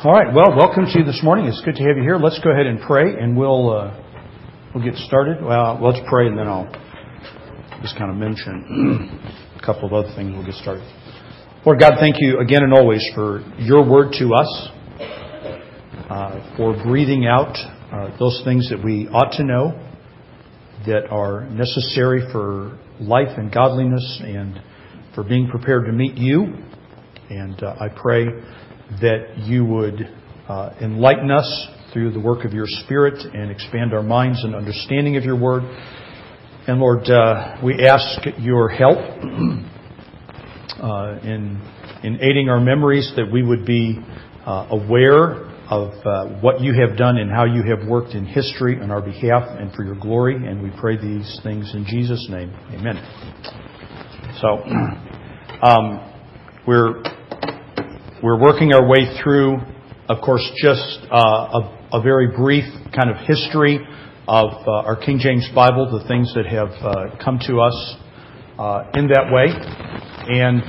All right. Well, welcome to you this morning. It's good to have you here. Let's go ahead and pray, and we'll get started. Well, let's pray, and then I'll just kind of mention a couple of other things. We'll get started. Lord God, thank you again and always for your word to us, for breathing out those things that we ought to know, that are necessary for life and godliness, and for being prepared to meet you. And I pray that you would enlighten us through the work of your Spirit and expand our minds and understanding of your word. And Lord, we ask your help in aiding our memories, that we would be aware of what you have done and how you have worked in history on our behalf and for your glory. And we pray these things in Jesus' name. Amen. So, we're working our way through, of course, just a very brief kind of history of our King James Bible, the things that have come to us in that way. And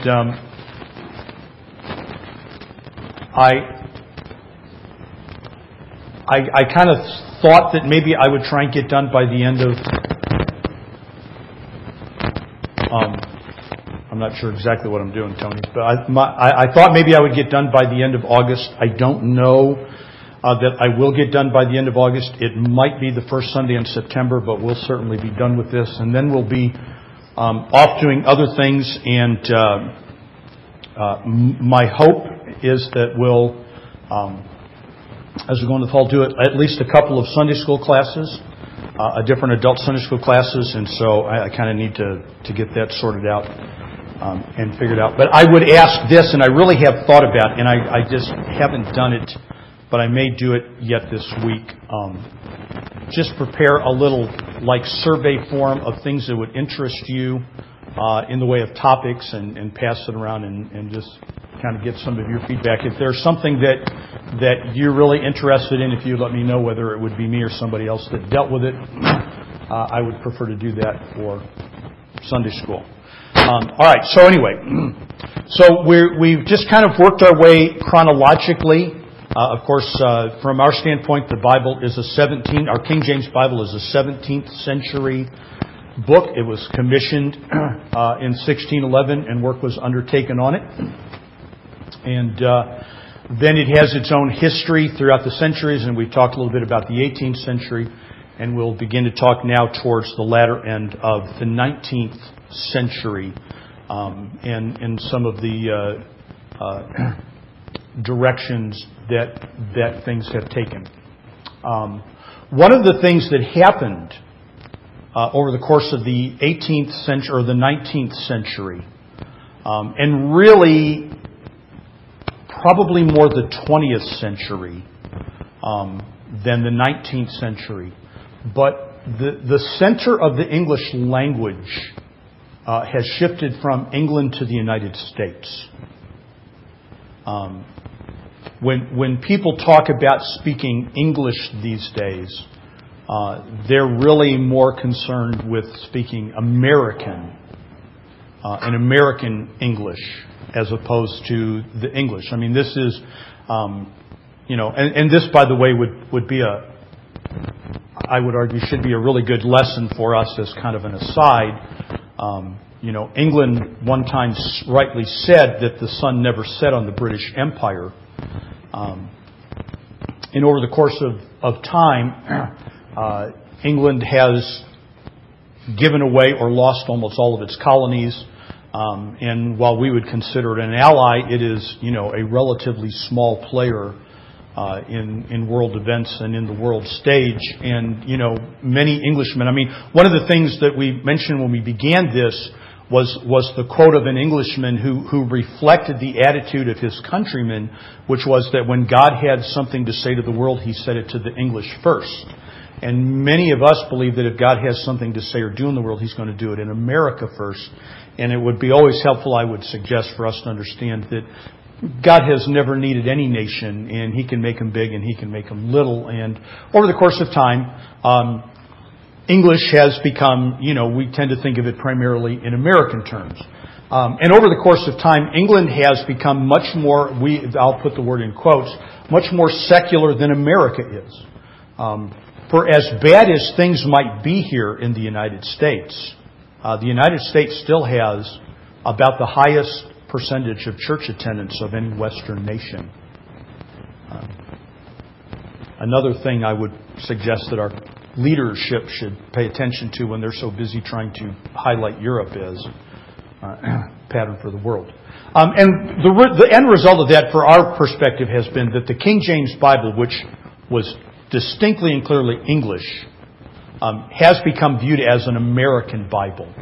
I kind of thought that maybe I would try and get done by the end of... I'm not sure exactly what I'm doing, Tony, but I thought maybe I would get done by the end of August. I don't know that I will get done by the end of August. It might be the first Sunday in September, but we'll certainly be done with this. And then we'll be off doing other things. And my hope is that we'll, as we go into the fall, do at least a couple of Sunday school classes, different adult Sunday school classes. And so I kind of need to get that sorted out. And figured out. But I would ask this, and I really have thought about it, and I just haven't done it, but I may do it yet this week. Just prepare a little survey form of things that would interest you in the way of topics, and pass it around and just kind of get some of your feedback. If there's something that you're really interested in, if you let me know whether it would be me or somebody else that dealt with it, I would prefer to do that for Sunday school. All right. So anyway, so we've just kind of worked our way chronologically. Of course, from our standpoint, the Bible is our King James Bible is a 17th century book. It was commissioned in 1611, and work was undertaken on it. And then it has its own history throughout the centuries, and we've talked a little bit about the 18th century, and we'll begin to talk now towards the latter end of the 19th century, and some of the directions that things have taken. One of the things that happened over the course of the 18th century or the 19th century, and really probably more the 20th century than the 19th century, but the center of the English language has shifted from England to the United States. When people talk about speaking English these days, they're really more concerned with speaking American, and American English, as opposed to the English. I mean, this is, and this, by the way, would be I would argue, should be a really good lesson for us as kind of an aside. England one time rightly said that the sun never set on the British Empire. And over the course of time, England has given away or lost almost all of its colonies. And while we would consider it an ally, it is, a relatively small player in world events and in the world stage. And, many Englishmen, one of the things that we mentioned when we began this was the quote of an Englishman who reflected the attitude of his countrymen, which was that when God had something to say to the world, He said it to the English first. And many of us believe that if God has something to say or do in the world, He's going to do it in America first. And it would be always helpful, I would suggest, for us to understand that God has never needed any nation, and He can make them big and He can make them little. And over the course of time, English has become, we tend to think of it primarily in American terms. And over the course of time, England has become much more, I'll put the word in quotes, much more secular than America is. For as bad as things might be here in the United States still has about the highest percentage of church attendance of any Western nation. Another thing I would suggest that our leadership should pay attention to when they're so busy trying to highlight Europe is pattern for the world. And the end result of that, for our perspective, has been that the King James Bible, which was distinctly and clearly English, has become viewed as an American Bible.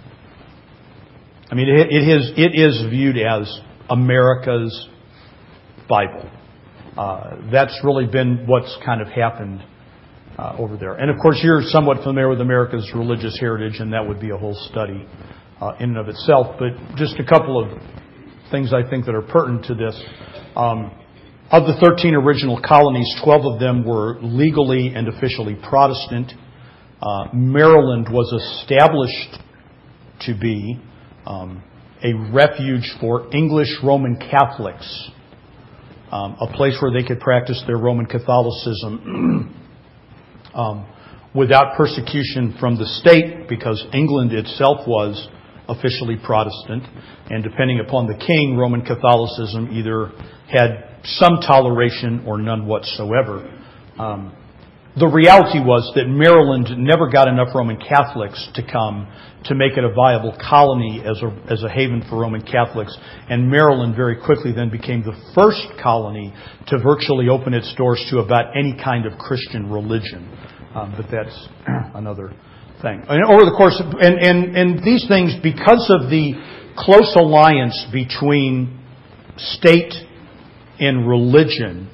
I mean, it is viewed as America's Bible. That's really been what's kind of happened over there. And of course, you're somewhat familiar with America's religious heritage, and that would be a whole study in and of itself. But just a couple of things I think that are pertinent to this. Of the 13 original colonies, 12 of them were legally and officially Protestant. Maryland was established to be a refuge for English Roman Catholics, a place where they could practice their Roman Catholicism without persecution from the state, because England itself was officially Protestant, and depending upon the king, Roman Catholicism either had some toleration or none whatsoever. The reality was that Maryland never got enough Roman Catholics to come to make it a viable colony as a haven for Roman Catholics, and Maryland very quickly then became the first colony to virtually open its doors to about any kind of Christian religion. But that's another thing. And over the course of, and these things, because of the close alliance between state and religion,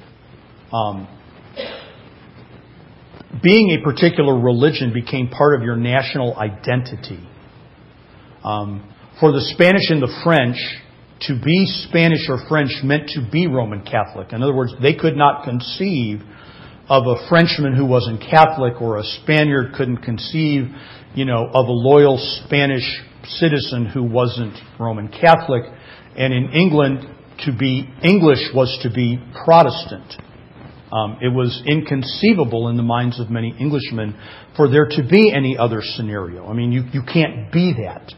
being a particular religion became part of your national identity. For the Spanish and the French, to be Spanish or French meant to be Roman Catholic. In other words, they could not conceive of a Frenchman who wasn't Catholic, or a Spaniard couldn't conceive, of a loyal Spanish citizen who wasn't Roman Catholic. And in England, to be English was to be Protestant. It was inconceivable in the minds of many Englishmen for there to be any other scenario. I mean, you can't be that.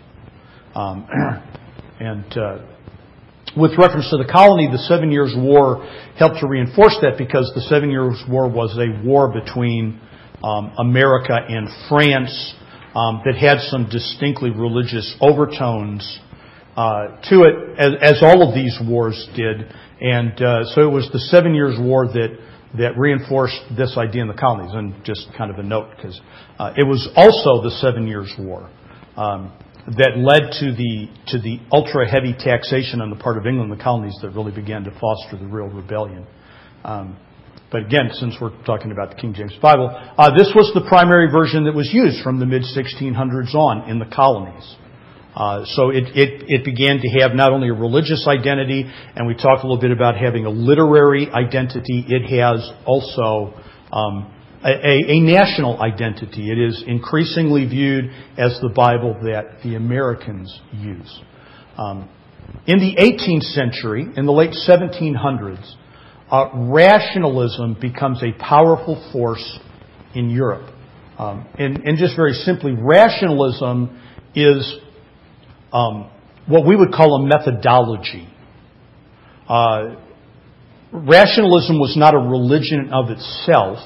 With reference to the colony, the 7 Years' War helped to reinforce that, because the 7 Years' War was a war between America and France that had some distinctly religious overtones to it, as all of these wars did. And so it was the 7 Years' War that reinforced this idea in the colonies. And just kind of a note, because it was also the 7 Years' War that led to the ultra-heavy taxation on the part of England and the colonies that really began to foster the real rebellion. But again, since we're talking about the King James Bible, this was the primary version that was used from the mid-1600s on in the colonies. So it began to have not only a religious identity, and we talked a little bit about having a literary identity, it has also a national identity. It is increasingly viewed as the Bible that the Americans use. In the 18th century, in the late 1700s, rationalism becomes a powerful force in Europe. And just very simply, rationalism is what we would call a methodology. Rationalism was not a religion of itself.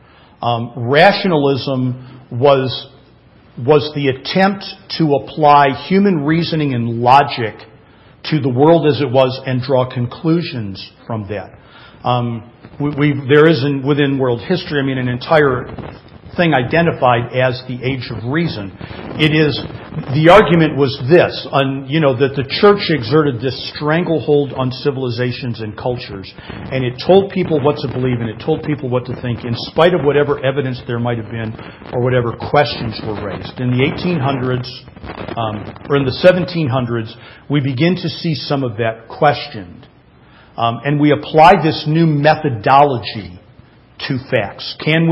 Rationalism was the attempt to apply human reasoning and logic to the world as it was and draw conclusions from that. There is within world history, an entire thing identified as the Age of Reason. The argument was this, that the church exerted this stranglehold on civilizations and cultures, and it told people what to believe and it told people what to think, in spite of whatever evidence there might have been or whatever questions were raised. In the 1800s, or in the 1700s, we begin to see some of that questioned. And we apply this new methodology to facts. Can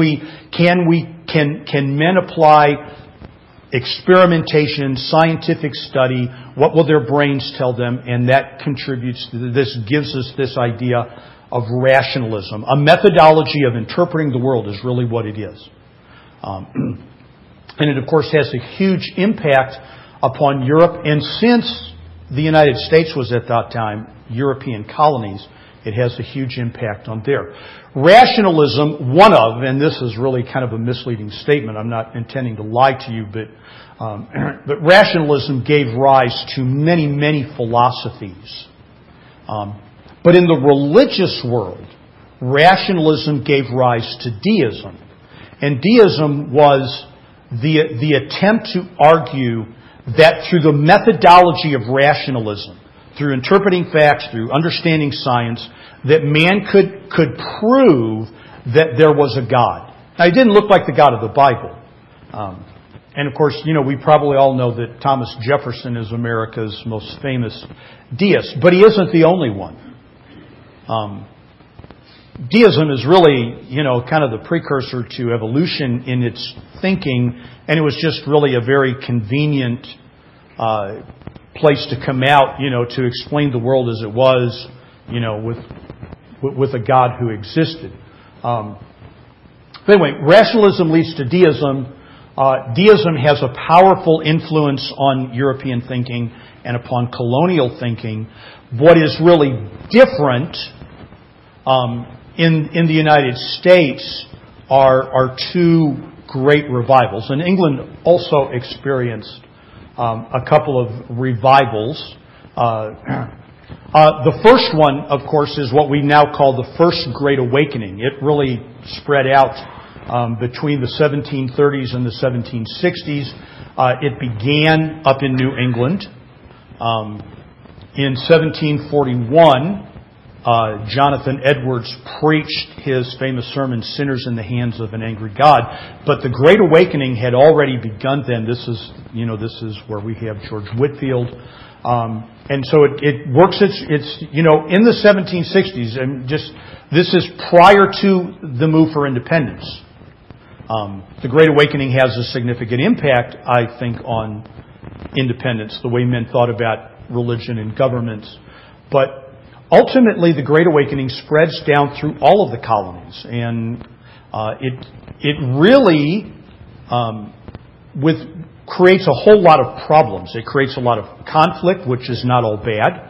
men apply experimentation, scientific study? What will their brains tell them? And that contributes to this, gives us this idea of rationalism. A methodology of interpreting the world is really what it is. And it, of course, has a huge impact upon Europe. And since the United States was at that time European colonies, it has a huge impact on there. Rationalism, and this is really kind of a misleading statement, I'm not intending to lie to you, but rationalism gave rise to many, many philosophies. But in the religious world, rationalism gave rise to deism. And deism was the attempt to argue that through the methodology of rationalism, through interpreting facts, through understanding science, that man could prove that there was a God. Now, he didn't look like the God of the Bible. And of course, we probably all know that Thomas Jefferson is America's most famous deist, but he isn't the only one. Deism is really, kind of the precursor to evolution in its thinking, and it was just really a very convenient place to come out, to explain the world as it was, with a God who existed. But anyway, rationalism leads to deism. Deism has a powerful influence on European thinking and upon colonial thinking. What is really different in the United States are two great revivals. And England also experienced a couple of revivals. The first one, of course, is what we now call the First Great Awakening. It really spread out between the 1730s and the 1760s. It began up in New England. In 1741, Jonathan Edwards preached his famous sermon, Sinners in the Hands of an Angry God. But the Great Awakening had already begun then. This is where we have George Whitefield. And so it works, it's in the 1760s, and this is prior to the move for independence. The Great Awakening has a significant impact, I think, on independence, the way men thought about religion and governments. But ultimately, the Great Awakening spreads down through all of the colonies, and it really creates a whole lot of problems. It creates a lot of conflict, which is not all bad.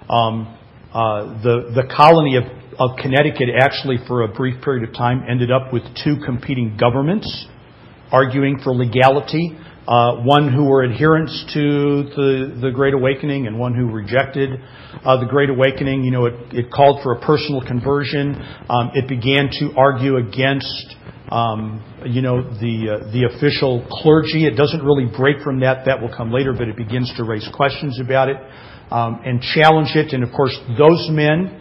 The colony of Connecticut actually, for a brief period of time, ended up with two competing governments arguing for legality. One who were adherents to the Great Awakening and one who rejected the Great Awakening. It called for a personal conversion. It began to argue against the official clergy. It doesn't really break from that. That will come later, but it begins to raise questions about it and challenge it. And of course, those men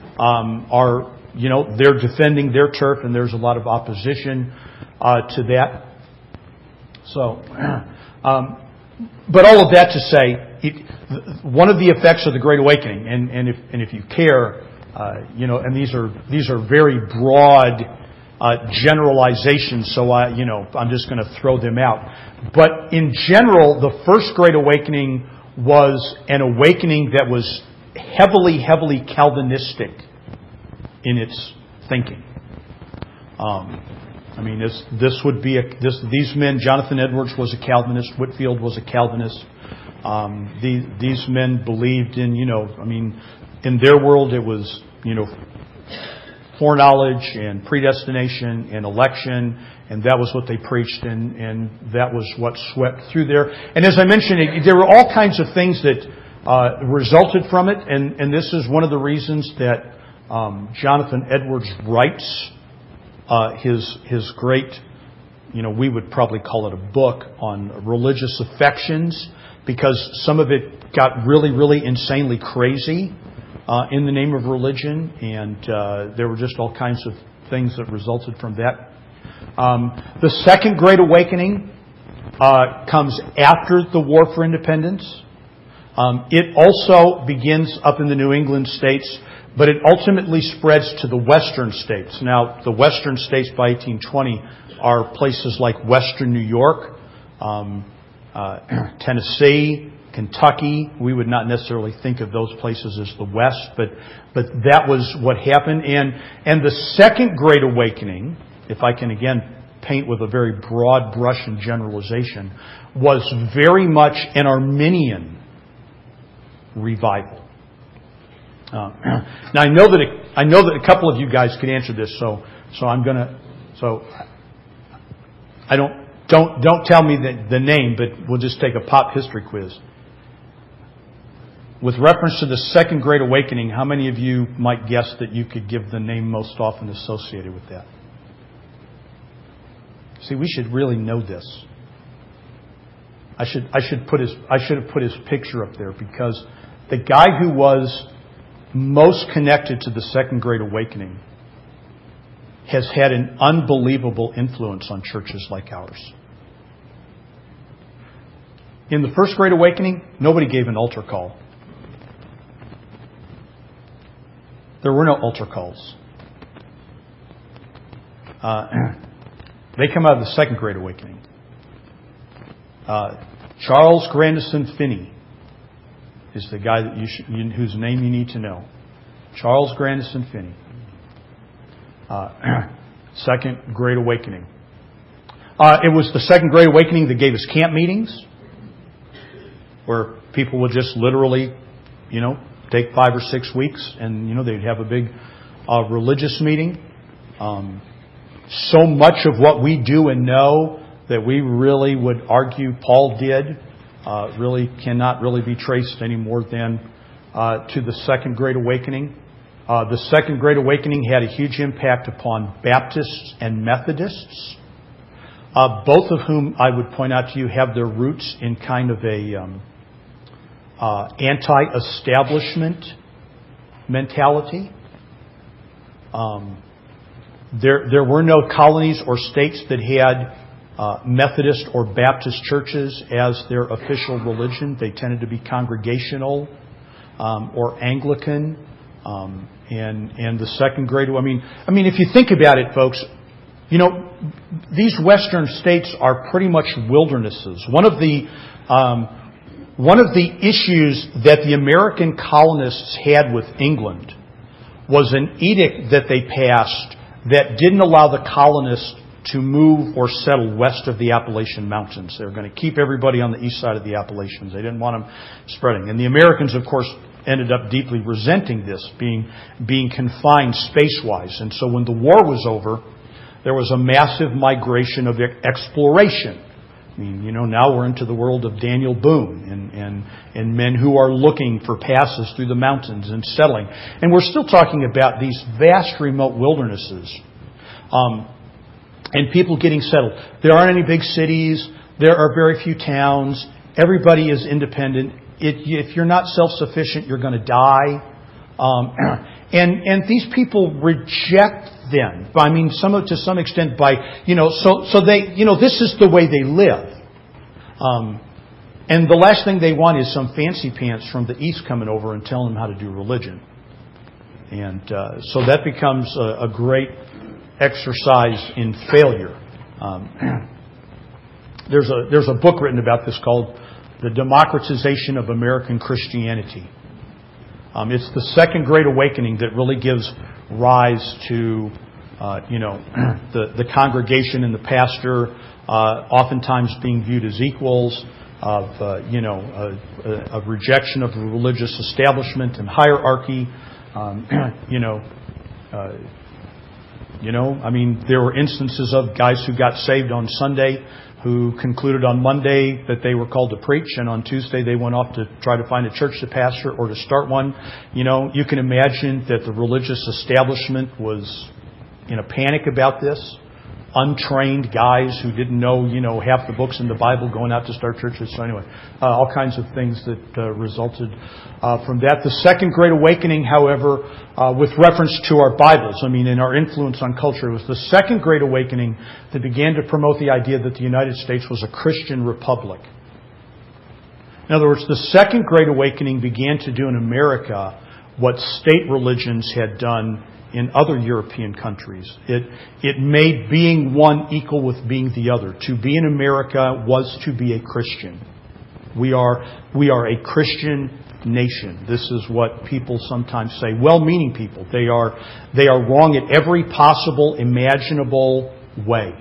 they're defending their turf, and there's a lot of opposition to that. So, but all of that to say, one of the effects of the Great Awakening, and if you care, and these are very broad generalizations, so I'm just going to throw them out. But in general, the First Great Awakening was an awakening that was heavily Calvinistic in its thinking. This would be these men. Jonathan Edwards was a Calvinist. Whitefield was a Calvinist. These men believed in, in their world it was, foreknowledge and predestination and election, and that was what they preached, and that was what swept through there. And as I mentioned, there were all kinds of things that resulted from it, and this is one of the reasons that Jonathan Edwards writes his great, we would probably call it a book on religious affections, because some of it got really insanely crazy in the name of religion, and there were just all kinds of things that resulted from that. The Second Great Awakening comes after the War for Independence. It also begins up in the New England states, but it ultimately spreads to the Western states. Now, the Western states by 1820 are places like Western New York, Tennessee, Kentucky. We would not necessarily think of those places as the West, but that was what happened. And the Second Great Awakening, if I can again paint with a very broad brush and generalization, was very much an Arminian revival. Now I know that a couple of you guys could answer this, so I don't tell me the name, but we'll just take a pop history quiz. With reference to the Second Great Awakening, how many of you might guess that you could give the name most often associated with that? See, we should really know this. I should have put his picture up there, because the guy who was most connected to the Second Great Awakening has had an unbelievable influence on churches like ours. In the First Great Awakening, nobody gave an altar call. There were no altar calls. They come out of the Second Great Awakening. Charles Grandison Finney is the guy that whose name you need to know. Charles Grandison Finney. Second Great Awakening. It was the Second Great Awakening that gave us camp meetings, where people would just literally, take 5 or 6 weeks, and they'd have a big religious meeting. So much of what we do and know that we really would argue Paul did really cannot really be traced any more than to the Second Great Awakening. The Second Great Awakening had a huge impact upon Baptists and Methodists, both of whom I would point out to you have their roots in kind of a anti-establishment mentality. There were no colonies or states that had Methodist or Baptist churches as their official religion. They tended to be congregational or Anglican. And the Second Great, I mean, if you think about it, folks, these Western states are pretty much wildernesses. One of the issues that the American colonists had with England was an edict that they passed that didn't allow the colonists to move or settle west of the Appalachian Mountains. They were going to keep everybody on the east side of the Appalachians. They didn't want them spreading. And the Americans, of course, ended up deeply resenting this, being confined space-wise. And so when the war was over, there was a massive migration of exploration. I mean, now we're into the world of Daniel Boone and men who are looking for passes through the mountains and settling. And we're still talking about these vast remote wildernesses. And people getting settled. There aren't any big cities. There are very few towns. Everybody is independent. If you're not self-sufficient, you're going to die. And these people reject them. I mean, to some extent by, so they, this is the way they live. And the last thing they want is some fancy pants from the East coming over and telling them how to do religion. And so that becomes a great exercise in failure. There's a book written about this called The Democratization of American Christianity. It's the Second Great Awakening that really gives rise to, the congregation and the pastor oftentimes being viewed as equals, of rejection of the religious establishment and hierarchy. There were instances of guys who got saved on Sunday who concluded on Monday that they were called to preach, and on Tuesday they went off to try to find a church to pastor or to start one. You can imagine that the religious establishment was in a panic about this. Untrained guys who didn't know, half the books in the Bible going out to start churches. So anyway, all kinds of things that resulted from that. The Second Great Awakening, however, with reference to our Bibles, and our influence on culture, it was the Second Great Awakening that began to promote the idea that the United States was a Christian republic. In other words, the Second Great Awakening began to do in America what state religions had done in other European countries. It made being one equal with being the other. To be in America was to be a Christian. We are a Christian nation. This is what people sometimes say. Well-meaning people. They are wrong in every possible, imaginable way.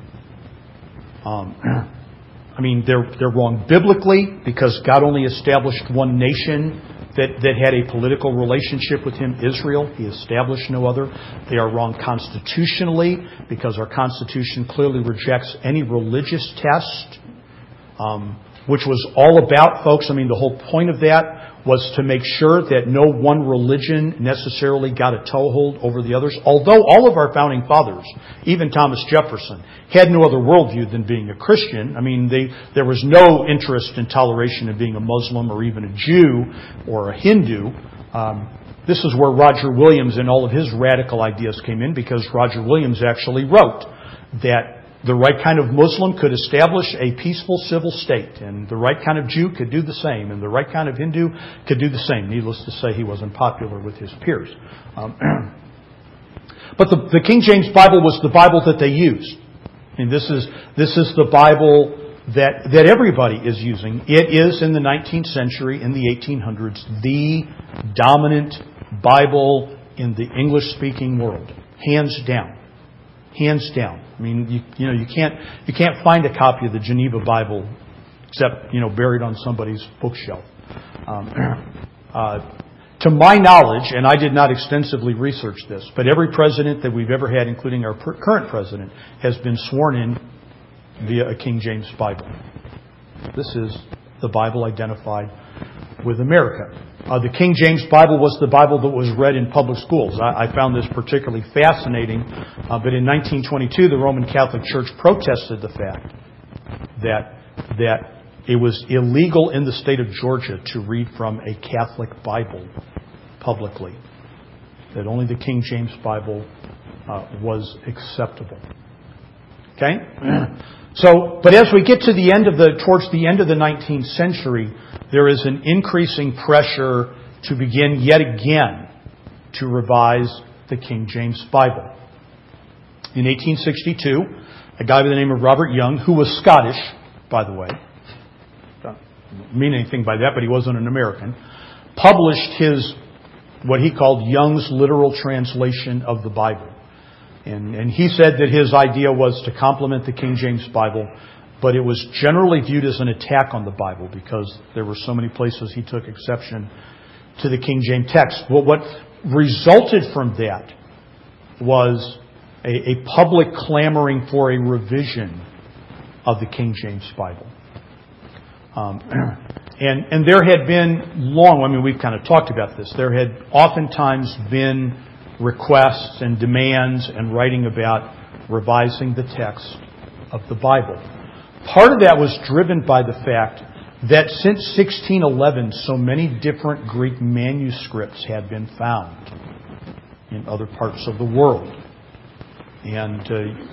I mean, they're wrong biblically because God only established one nation that had a political relationship with Him, Israel. He established no other. They are wrong constitutionally because our Constitution clearly rejects any religious test, which was all about, folks, I mean, the whole point of that was to make sure that no one religion necessarily got a toehold over the others. Although all of our founding fathers, even Thomas Jefferson, had no other worldview than being a Christian. I mean, there was no interest in toleration of being a Muslim or even a Jew or a Hindu. This is where Roger Williams and all of his radical ideas came in, because Roger Williams actually wrote that the right kind of Muslim could establish a peaceful civil state, and the right kind of Jew could do the same, and the right kind of Hindu could do the same. Needless to say, he wasn't popular with his peers. But the King James Bible was the Bible that they used. And this is the Bible that everybody is using. It is, in the 19th century, in the 1800s, the dominant Bible in the English-speaking world, hands down. Hands down. I mean, you can't find a copy of the Geneva Bible except buried on somebody's bookshelf. To my knowledge, and I did not extensively research this, but every president that we've ever had, including our current president, has been sworn in via a King James Bible. This is the Bible identified with America. The King James Bible was the Bible that was read in public schools. I found this particularly fascinating. But in 1922, the Roman Catholic Church protested the fact that it was illegal in the state of Georgia to read from a Catholic Bible publicly. That only the King James Bible was acceptable. Okay? So, but as we get to towards the end of the 19th century, there is an increasing pressure to begin yet again to revise the King James Bible. In 1862, a guy by the name of Robert Young, who was Scottish, by the way, don't mean anything by that, but he wasn't an American, published what he called Young's literal translation of the Bible. And he said that his idea was to complement the King James Bible, but it was generally viewed as an attack on the Bible because there were so many places he took exception to the King James text. Well, what resulted from that was a public clamoring for a revision of the King James Bible. And there had been we've kind of talked about this, there had oftentimes been requests and demands and writing about revising the text of the Bible. Part of that was driven by the fact that since 1611, so many different Greek manuscripts had been found in other parts of the world. And,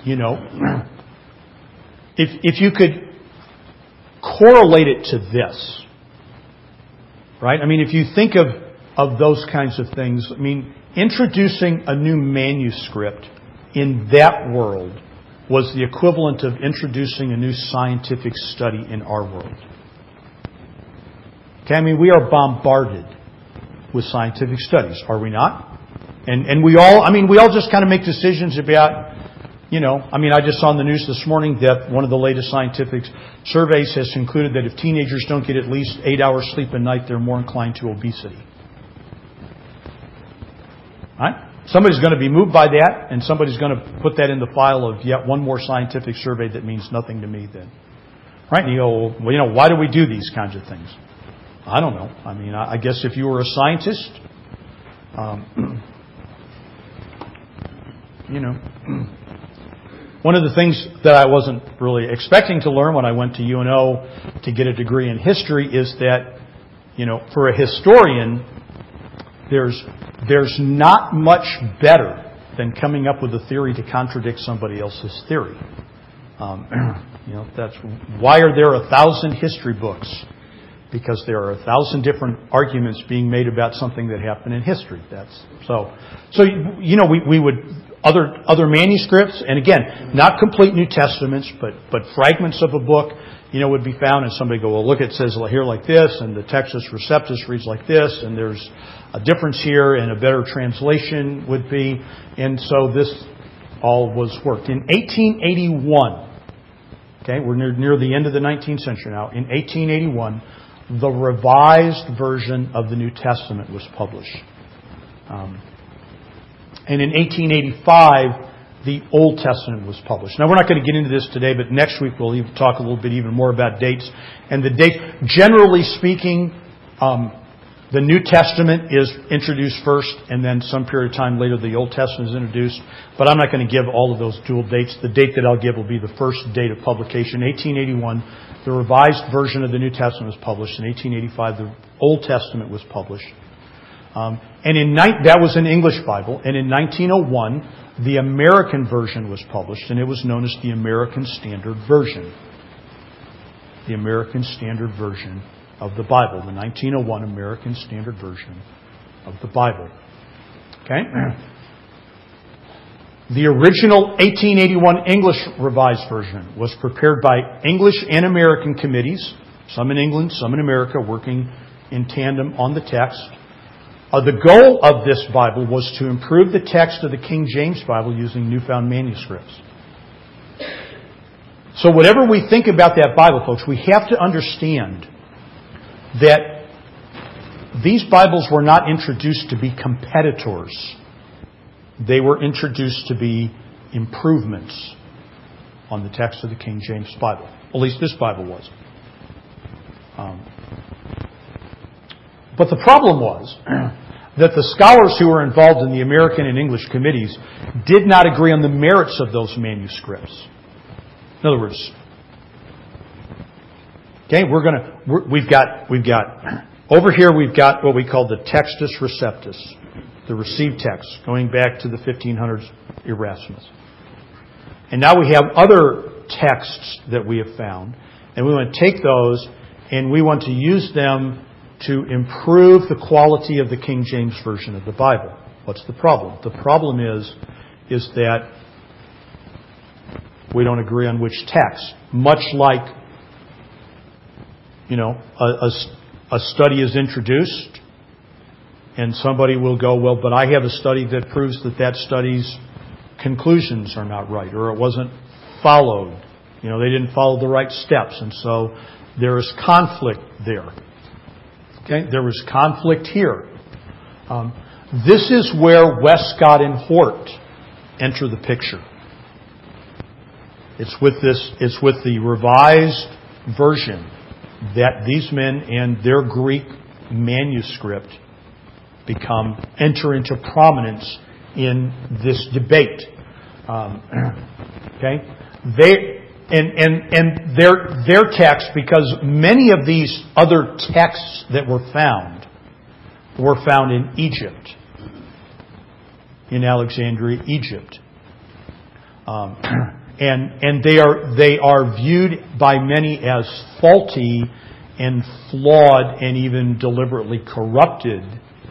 if you could correlate it to this, right? I mean, if you think of those kinds of things, I mean, introducing a new manuscript in that world was the equivalent of introducing a new scientific study in our world. Okay, I mean, we are bombarded with scientific studies, are we not? And we all just kind of make decisions about, I just saw in the news this morning that one of the latest scientific surveys has concluded that if teenagers don't get at least 8 hours sleep a night, they're more inclined to obesity. Right? Somebody's going to be moved by that, and somebody's going to put that in the file of yet one more scientific survey that means nothing to me then. Right? And you go, well, why do we do these kinds of things? I don't know. I mean, I guess if you were a scientist, one of the things that I wasn't really expecting to learn when I went to UNO to get a degree in history is that, for a historian, there's not much better than coming up with a theory to contradict somebody else's theory. That's why are there 1,000 history books? Because there are 1,000 different arguments being made about something that happened in history. We would other manuscripts, and again, not complete New Testaments, but fragments of a book, would be found, and somebody go, well, look, it says here like this, and the Textus Receptus reads like this, and there's a difference here, and a better translation would be, and so this all was worked. In 1881, okay, we're near the end of the 19th century now, in 1881, the revised version of the New Testament was published. And in 1885, the Old Testament was published. Now, we're not going to get into this today, but next week we'll talk a little bit even more about dates. And the date, generally speaking, the New Testament is introduced first, and then some period of time later the Old Testament is introduced. But I'm not going to give all of those dual dates. The date that I'll give will be the first date of publication, 1881. The revised version of the New Testament was published. In 1885, the Old Testament was published. That was an English Bible. And in 1901, the American version was published, and it was known as the American Standard Version. The American Standard Version of the Bible. The 1901 American Standard Version of the Bible. Okay? The original 1881 English Revised Version was prepared by English and American committees, some in England, some in America, working in tandem on the text. The goal of this Bible was to improve the text of the King James Bible using newfound manuscripts. So whatever we think about that Bible, folks, we have to understand that these Bibles were not introduced to be competitors. They were introduced to be improvements on the text of the King James Bible. At least this Bible was. But the problem was that the scholars who were involved in the American and English committees did not agree on the merits of those manuscripts. In other words, okay, we've got over here we've got what we call the Textus Receptus, the received text, going back to the 1500s Erasmus. And now we have other texts that we have found, and we want to take those and we want to use them to improve the quality of the King James Version of the Bible. What's the problem? The problem is that we don't agree on which text. Much like, a study is introduced, and somebody will go, well, but I have a study that proves that study's conclusions are not right, or it wasn't followed. They didn't follow the right steps, and so there is conflict there. Okay, there was conflict here. This is where Westcott and Hort enter the picture. It's with the revised version that these men and their Greek manuscript enter into prominence in this debate. Okay, their text, because many of these other texts that were found in Egypt, in Alexandria, Egypt, and they are viewed by many as faulty and flawed and even deliberately corrupted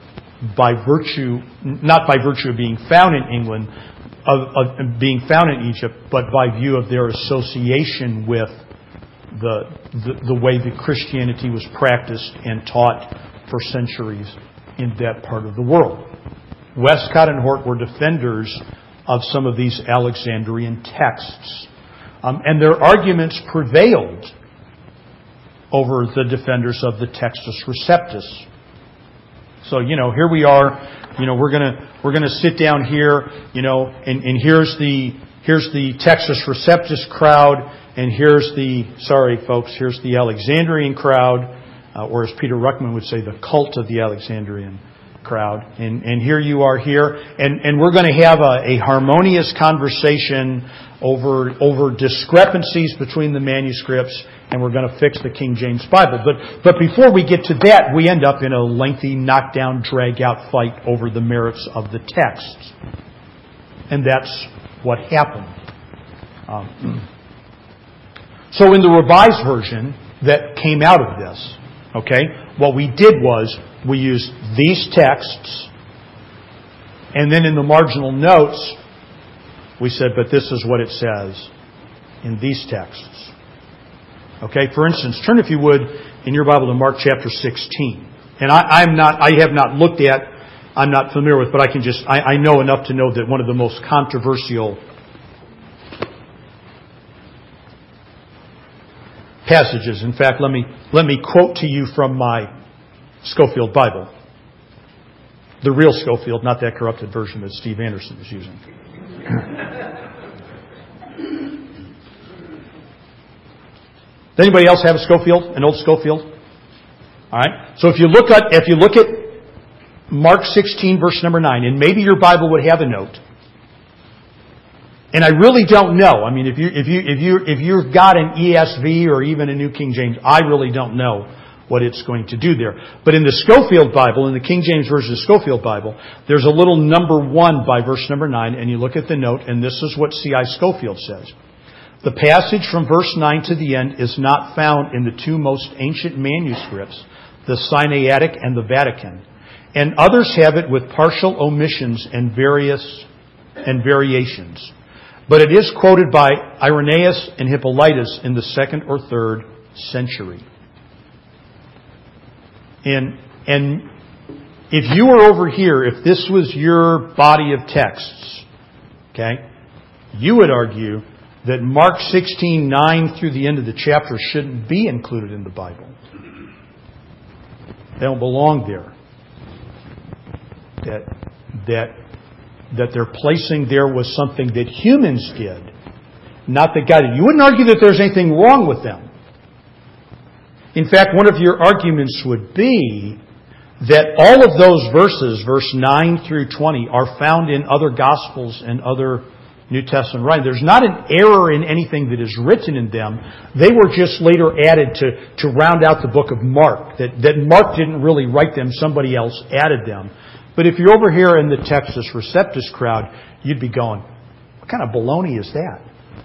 not by virtue of being found in England, of being found in Egypt, but by view of their association with the way that Christianity was practiced and taught for centuries in that part of the world. Westcott and Hort were defenders of some of these Alexandrian texts. And their arguments prevailed over the defenders of the Textus Receptus. So, here we are, we're gonna sit down here, and here's the Textus Receptus crowd, and here's the Alexandrian crowd, or as Peter Ruckman would say, the cult of the Alexandrian crowd. And here you are here, and we're going to have a harmonious conversation over discrepancies between the manuscripts, and we're going to fix the King James Bible. But before we get to that, we end up in a lengthy knockdown, drag-out fight over the merits of the texts. And that's what happened. So in the Revised Version that came out of this, okay, what we did was we used these texts, and then in the marginal notes, we said, but this is what it says in these texts. Okay, for instance, turn if you would in your Bible to Mark chapter 16. And I'm not familiar with, but I know enough to know that one of the most controversial passages. In fact, let me quote to you from my Scofield Bible. The real Scofield, not that corrupted version that Steve Anderson is using. Does anybody else have a Scofield? An old Scofield? All right. So if you look at Mark 16, verse number 9, and maybe your Bible would have a note. And I really don't know. I mean, if you've got an ESV or even a New King James, I really don't know what it's going to do there. But in the Scofield Bible, in the King James Version of the Scofield Bible, there's a little number 1 by verse number 9, and you look at the note, and this is what C.I. Scofield says. The passage from verse 9 to the end is not found in the two most ancient manuscripts, the Sinaitic and the Vatican, and others have it with partial omissions and variations. But it is quoted by Irenaeus and Hippolytus in the 2nd or 3rd century. And if you were over here, if this was your body of texts, okay, you would argue that Mark 16:9 through the end of the chapter shouldn't be included in the Bible. They don't belong there. That they're placing there was something that humans did, not that God did. You wouldn't argue that there's anything wrong with them. In fact, one of your arguments would be that all of those verses, verse 9 through 20, are found in other Gospels and other New Testament writings. There's not an error in anything that is written in them. They were just later added to round out the book of Mark. That Mark didn't really write them, somebody else added them. But if you're over here in the Textus Receptus crowd, you'd be going, what kind of baloney is that?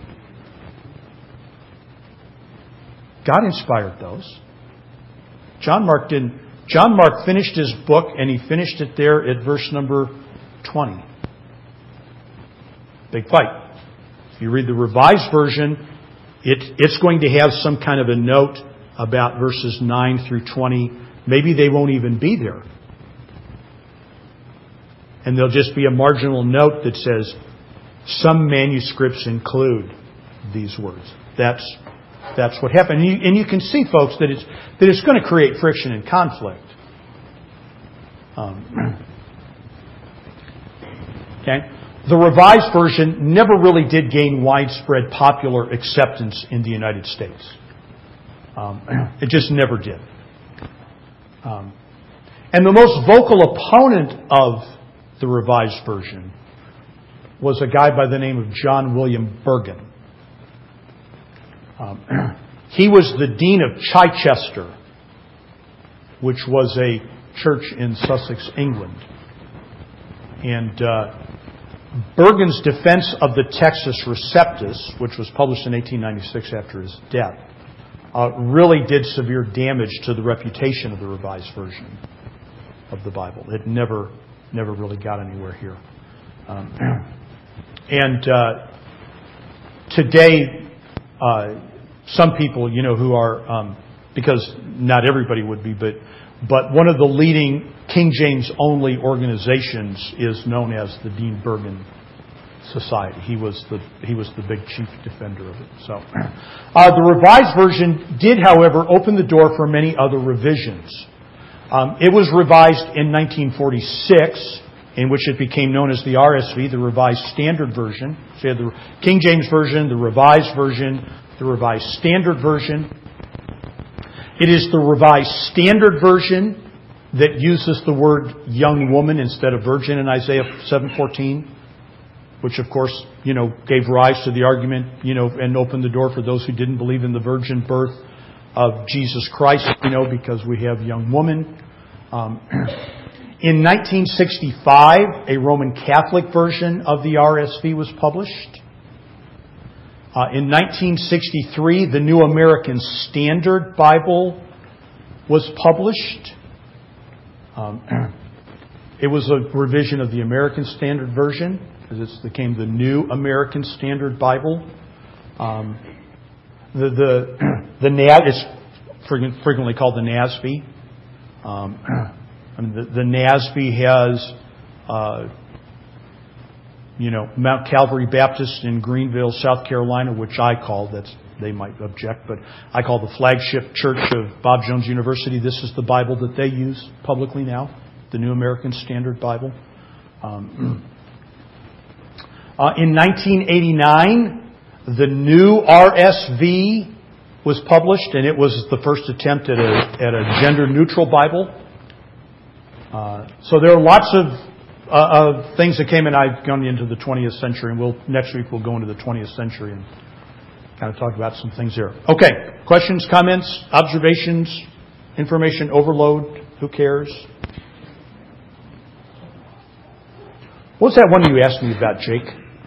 God inspired those. John Mark didn't. John Mark finished his book, and he finished it there at verse number 20. Big fight. If you read the Revised Version, it's going to have some kind of a note about verses 9 through 20. Maybe they won't even be there. And there'll just be a marginal note that says, some manuscripts include these words. That's what happened. And you can see, folks, that it's going to create friction and conflict. Okay? The Revised Version never really did gain widespread popular acceptance in the United States. It just never did. And the most vocal opponent of the Revised Version was a guy by the name of John William Burgon. He was the Dean of Chichester, which was a church in Sussex, England. And Burgon's defense of the Textus Receptus, which was published in 1896 after his death, really did severe damage to the reputation of the Revised Version of the Bible. It never really got anywhere here. Today, some people, who are, because not everybody would be, but one of the leading King James only organizations is known as the Dean Burgon Society. He was the big chief defender of it. So, the Revised Version did, however, open the door for many other revisions. It was revised in 1946, in which it became known as the RSV, the Revised Standard Version. So you had the King James Version, the Revised Version, the Revised Standard Version. It is the Revised Standard Version that uses the word young woman instead of virgin in Isaiah 7:14, which of course, gave rise to the argument, and opened the door for those who didn't believe in the virgin birth of Jesus Christ, because we have young woman. In 1965, a Roman Catholic version of the RSV was published. In 1963, the New American Standard Bible was published. It was a revision of the American Standard Version. as it became the New American Standard Bible. The NAS is frequently called the NASB. The NASB has, Mount Calvary Baptist in Greenville, South Carolina, which I call, they might object, but I call the flagship church of Bob Jones University. This is the Bible that they use publicly now, the New American Standard Bible. In 1989, the new RSV was published, and it was the first attempt at a gender-neutral Bible. So there are lots of things that came in. I've gone into the 20th century, and next week we'll go into the 20th century and kind of talk about some things there. Okay, questions, comments, observations, information overload. Who cares? What's that one you asked me about, Jake?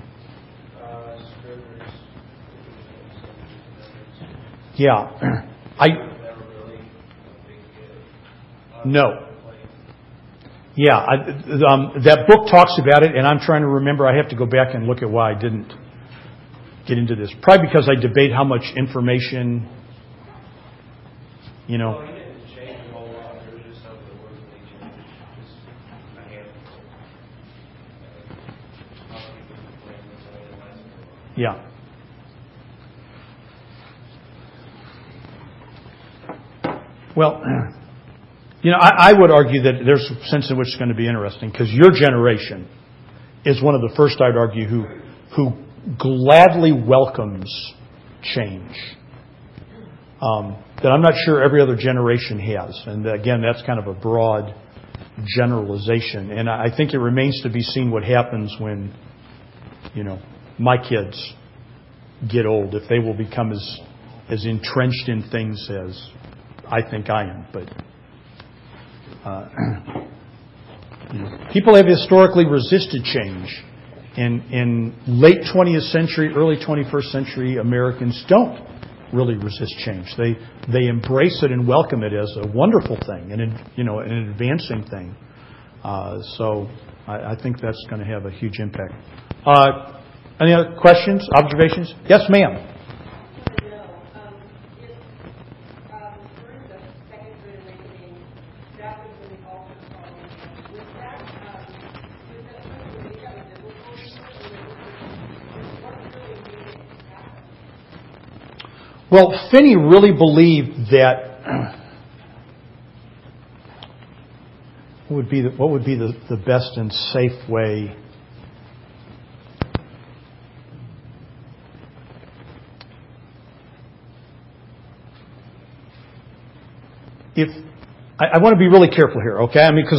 Yeah, no. Yeah, that book talks about it, and I'm trying to remember. I have to go back and look at why I didn't get into this. Probably because I debate how much information, Well, he didn't change a whole lot. There was just some of the words that he changed. Just a handful. Yeah. Well, I would argue that there's a sense in which it's going to be interesting, because your generation is one of the first, I'd argue, who gladly welcomes change. That I'm not sure every other generation has. And again, that's kind of a broad generalization. And I think it remains to be seen what happens when, my kids get old, if they will become as entrenched in things as I think I am. But people have historically resisted change. In late 20th century, early 21st century, Americans don't really resist change. They embrace it and welcome it as a wonderful thing and an advancing thing. So I think that's going to have a huge impact. Any other questions, observations? Yes, ma'am. Well, Finney really believed that what would be the best and safe way. If I want to be really careful here, okay? I mean, because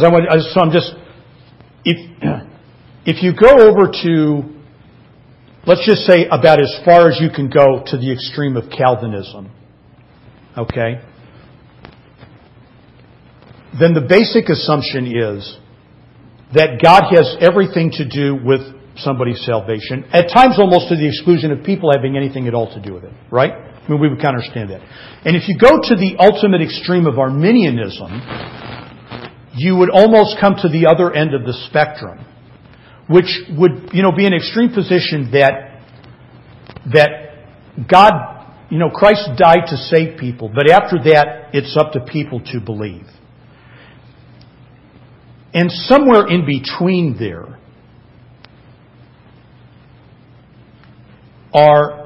if you go over to, let's just say, about as far as you can go to the extreme of Calvinism, okay? Then the basic assumption is that God has everything to do with somebody's salvation, at times almost to the exclusion of people having anything at all to do with it, right? I mean, we would kind of understand that. And if you go to the ultimate extreme of Arminianism, you would almost come to the other end of the spectrum, which would, be an extreme position that God, Christ died to save people, but after that, it's up to people to believe. And somewhere in between there are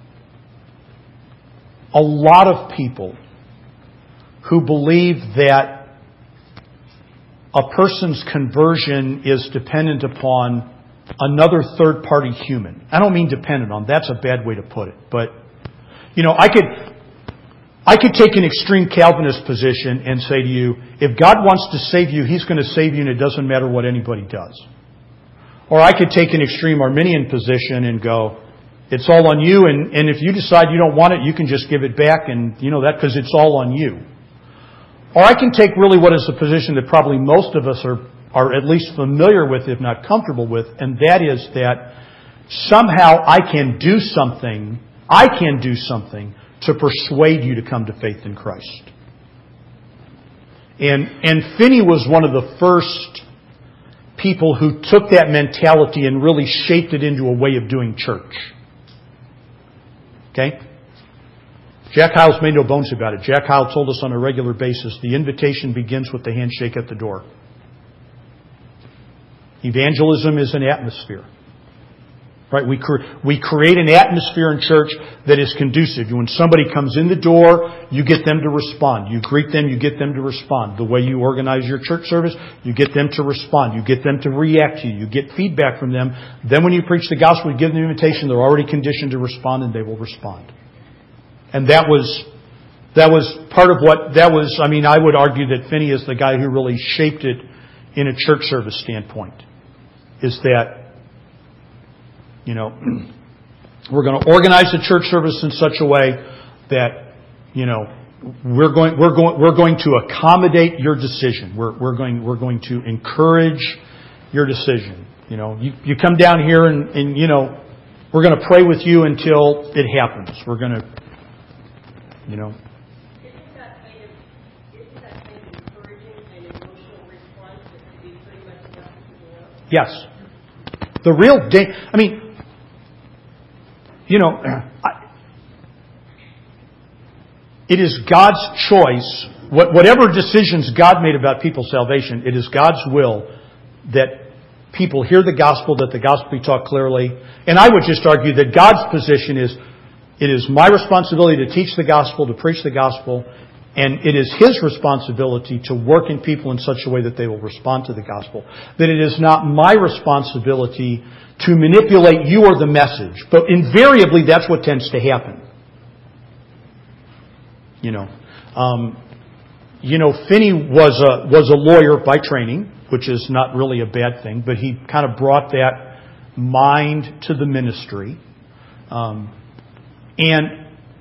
a lot of people who believe that a person's conversion is dependent upon another third-party human. I don't mean dependent on. That's a bad way to put it. But, I could take an extreme Calvinist position and say to you, if God wants to save you, He's going to save you, and it doesn't matter what anybody does. Or I could take an extreme Arminian position and go, it's all on you, and if you decide you don't want it, you can just give it back, and that because it's all on you. Or I can take really what is the position that probably most of us are at least familiar with, if not comfortable with, and that is that somehow I can do something to persuade you to come to faith in Christ. And Finney was one of the first people who took that mentality and really shaped it into a way of doing church. Okay? Jack Hyles made no bones about it. Jack Hyles told us on a regular basis, the invitation begins with the handshake at the door. Evangelism is an atmosphere. Right? We create an atmosphere in church that is conducive. When somebody comes in the door, you get them to respond. You greet them, you get them to respond. The way you organize your church service, you get them to respond. You get them to react to you. You get feedback from them. Then when you preach the gospel, you give them the invitation, they're already conditioned to respond, and they will respond. And that was part of what, I would argue that Finney is the guy who really shaped it in a church service standpoint. Is that, we're going to organize the church service in such a way that, we're going to accommodate your decision. We're going to encourage your decision. You come down here and we're going to pray with you until it happens. We're going to, Isn't that kind of encouraging an emotional response that could be pretty much enough to the world? Yes. The real it is God's choice. Whatever decisions God made about people's salvation, it is God's will that people hear the gospel, that the gospel be taught clearly. And I would just argue that God's position is, it is my responsibility to teach the gospel, to preach the gospel, and it is His responsibility to work in people in such a way that they will respond to the gospel. That it is not my responsibility to manipulate you or the message. But invariably, that's what tends to happen. Finney was a lawyer by training, which is not really a bad thing, but he kind of brought that mind to the ministry. And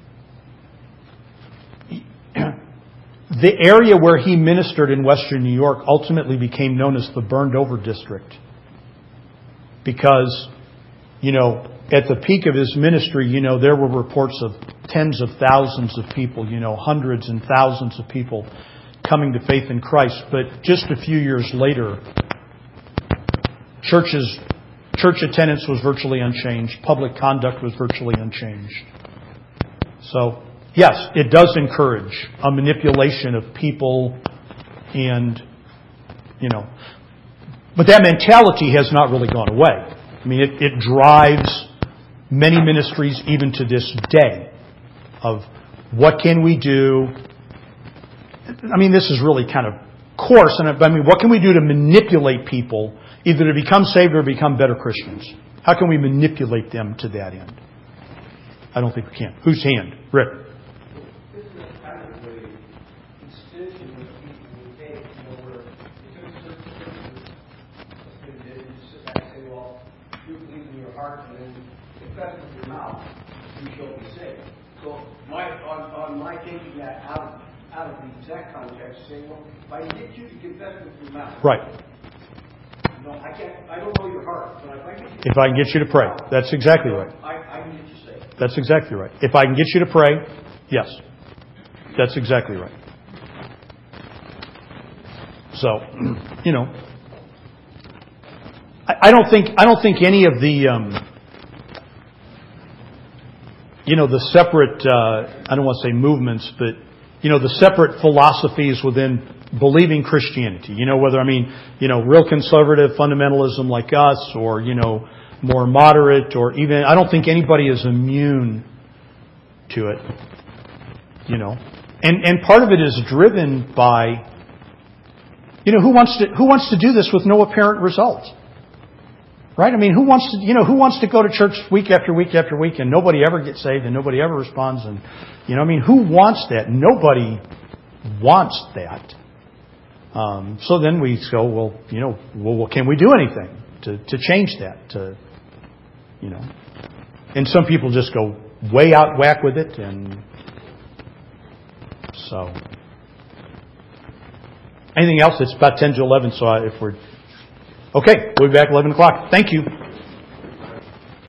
the area where he ministered in Western New York ultimately became known as the Burned Over District. Because, at the peak of his ministry, there were reports of tens of thousands of people, hundreds and thousands of people coming to faith in Christ. But just a few years later, church attendance was virtually unchanged. Public conduct was virtually unchanged. So, yes, it does encourage a manipulation of people and, but that mentality has not really gone away. It drives many ministries even to this day of what can we do? This is really kind of coarse. What can we do to manipulate people either to become saved or become better Christians? How can we manipulate them to that end? I don't think we can. Whose hand? Rick. Isn't it kind of the extension that people would take, where it took certain things that you sit back and say, well, you believe in your heart and then confess with your mouth, you shall be saved. So on my taking that out of the exact context, saying, well, if I can get you to confess with your mouth. Right. I don't know your heart, but if I can get you to pray. That's exactly right. I can get you saved. That's exactly right. If I can get you to pray, yes. That's exactly right. So, I don't think any of the the separate I don't want to say movements, but the separate philosophies within believing Christianity. Whether real conservative fundamentalism like us, or more moderate, or even I don't think anybody is immune to it. And part of it is driven by who wants to do this with no apparent result. Right? Who wants to go to church week after week after week and nobody ever gets saved and nobody ever responds? And who wants that? Nobody wants that. So then we go, well, can we do anything to change that? And some people just go way out whack with it, and so anything else? It's about 10 to 11. So if we're okay, we'll be back 11 o'clock. Thank you.